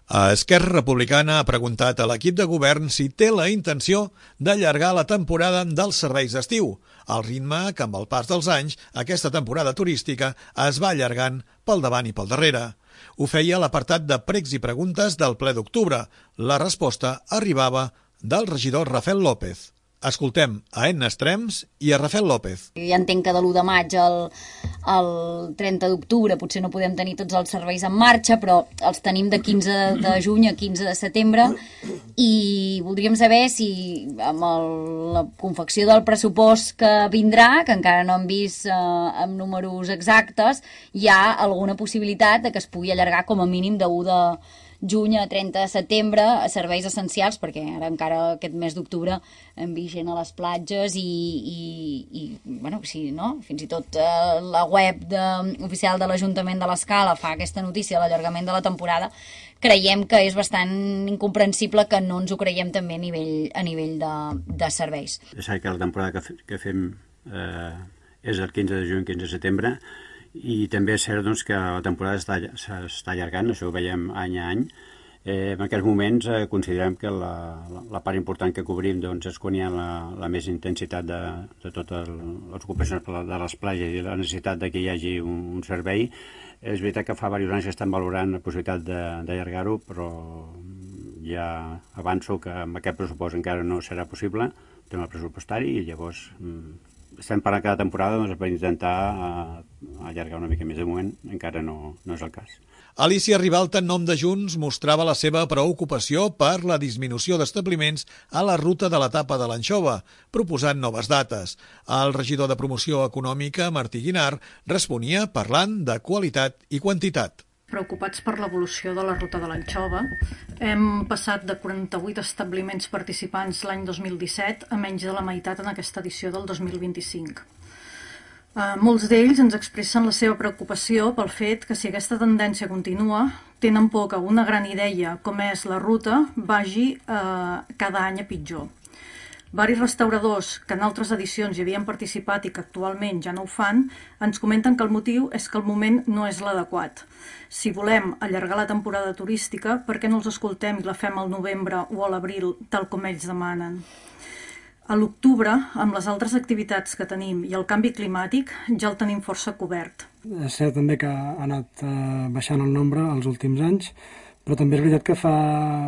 Esquerra Republicana ha preguntat a l'equip de govern si té la intenció d'allargar la temporada dels serveis d'estiu, al ritme que amb el pas dels anys aquesta temporada turística es va allargant pel davant i pel darrere. Ho feia l'apartat de pregs i preguntes del ple d'octubre. La resposta arribava del regidor Rafael López. Escoltem a Edna Estrems i a Rafael López. Ja entenc que de l'1 de maig al 30 d'octubre potser no podem tenir tots els serveis en marxa, però els tenim de 15 de juny a 15 de setembre i voldríem saber si amb la confecció del pressupost que vindrà, que encara no hem vist amb números exactes, hi ha alguna possibilitat de que es pugui allargar com a mínim de 1 de juny a 30 de setembre a serveis essencials, perquè ara encara aquest mes d'octubre hem vist gent a les platges i bueno, sí, no? Fins i tot la web oficial de l'Ajuntament de l'Escala fa aquesta notícia de l'allargament de la temporada. Creiem que és bastant incomprensible que no ens ho creiem també a nivell de serveis. És cert que la temporada que fem és el 15 de juny, 15 de setembre, i també és cert doncs, que la temporada s'està allargant, això ho veiem any a any. En aquests moments considerem que la part important que cobrim doncs, és quan hi ha la més intensitat de totes les ocupacions de les platges i la necessitat de que hi hagi un servei. És veritat que fa diversos anys que estan valorant la possibilitat d'allargar-ho, però ja avanço que amb aquest pressupost encara no serà possible, tema pressupostari, i llavors estem parlant cada temporada doncs, per intentar allargar una mica més. De moment encara no és el cas. Alicia Ribalta, en nom de Junts, mostrava la seva preocupació per la disminució d'establiments a la ruta de l'etapa de l'Anxova, proposant noves dates. El regidor de Promoció Econòmica, Martí Guinart, responia parlant de qualitat i quantitat. Preocupats per l'evolució de la ruta de l'Anxova. Hem passat de 48 establiments participants l'any 2017 a menys de la meitat en aquesta edició del 2025. Molts d'ells ens expressen la seva preocupació pel fet que si aquesta tendència continua, tenen por que una gran idea com és la ruta vagi cada any a pitjor. Varis restauradors que en altres edicions hi havien participat i que actualment ja no ho fan, ens comenten que el motiu és que el moment no és l'adequat. Si volem allargar la temporada turística, per què no els escoltem i la fem al novembre o a l'abril, tal com ells demanen? A l'octubre, amb les altres activitats que tenim i el canvi climàtic, ja el tenim força cobert. És cert també que ha anat baixant el nombre els últims anys, però també és veritat que fa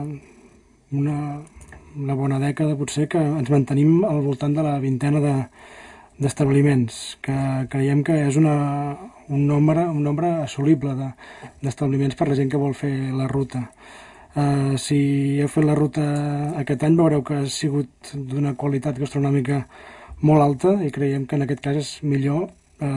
una bona dècada potser que ens mantenim al voltant de la vintena d'establiments, que creiem que és un nombre assolible d'establiments per la gent que vol fer la ruta. Si heu fet la ruta aquest any veureu que ha sigut d'una qualitat gastronòmica molt alta i creiem que en aquest cas és millor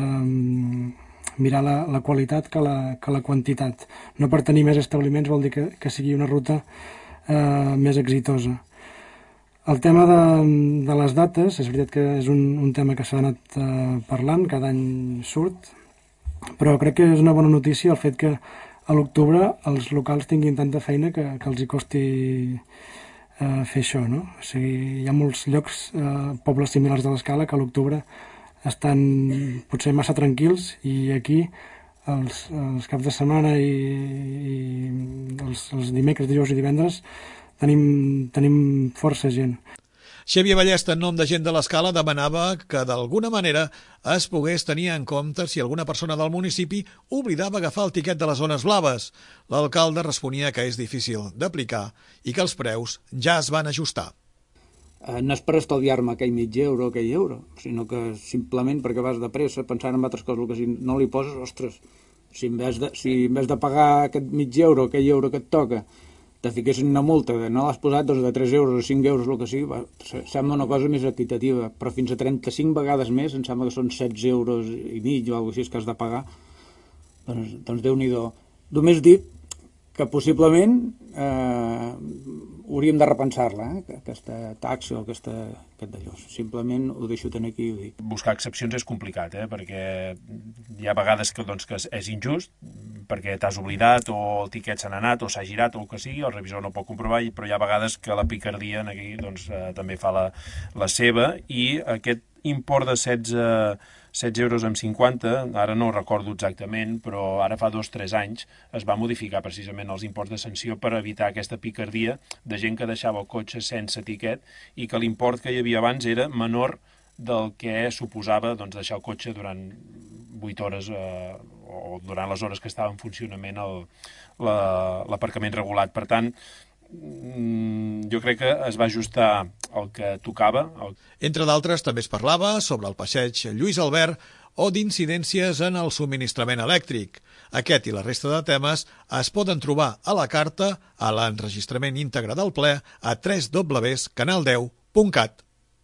mirar la qualitat que la quantitat. No per tenir més establiments vol dir que sigui una ruta més exitosa. El tema de les dates, és veritat que és un tema que s'ha anat parlant, cada any surt, però crec que és una bona notícia el fet que a l'octubre els locals tinguin tanta feina que els hi costi fer això, no? O sigui, hi ha molts llocs, pobles similars de l'Escala, que a l'octubre estan potser massa tranquils i aquí els caps de setmana i els dimecres, dijous i divendres tenim força gent. Xavier Ballesta, en nom de Gent de l'Escala, demanava que d'alguna manera es pogués tenir en compte si alguna persona del municipi oblidava agafar el tiquet de les zones blaves. L'alcalde responia que és difícil d'aplicar i que els preus ja es van ajustar. No és per estalviar-me aquell mig euro o aquell euro, sinó que simplement perquè vas de pressa pensant en altres coses, que si no li poses, ostres, si en vez de pagar aquest mig euro, aquell euro que et toca, te fiquessin una multa de no l'has posat doncs, de 3 euros o 5 euros, el que sigui, sembla una cosa més equitativa, però fins a 35 vegades més, em sembla que són 16 euros i mig o alguna cosa així que has de pagar, doncs Déu-n'hi-do. Només dic que possiblement hauríem de repensar-la, aquesta taxa o aquest d'allò. Simplement ho deixo tenir aquí i ho dic. Buscar excepcions és complicat, perquè hi ha vegades que és injust, perquè t'has oblidat o el tiquet se n'ha anat o s'ha girat o el que sigui, el revisor no pot comprovar, però hi ha vegades que la picardia aquí també fa la seva, i aquest import de 16,50 euros, ara no ho recordo exactament, però ara fa 2-3 anys es va modificar precisament els imports de sanció per evitar aquesta picardia de gent que deixava el cotxe sense tiquet i que l'import que hi havia abans era menor del que suposava doncs, deixar el cotxe durant 8 hores o durant les hores que estava en funcionament l'aparcament regulat. Per tant, jo crec que es va ajustar el que tocava. Entre d'altres, també es parlava sobre el passeig Lluís Albert o d'incidències en el subministrament elèctric. Aquest i la resta de temes es poden trobar a la carta a l'enregistrament íntegre del ple a www.canal10.cat.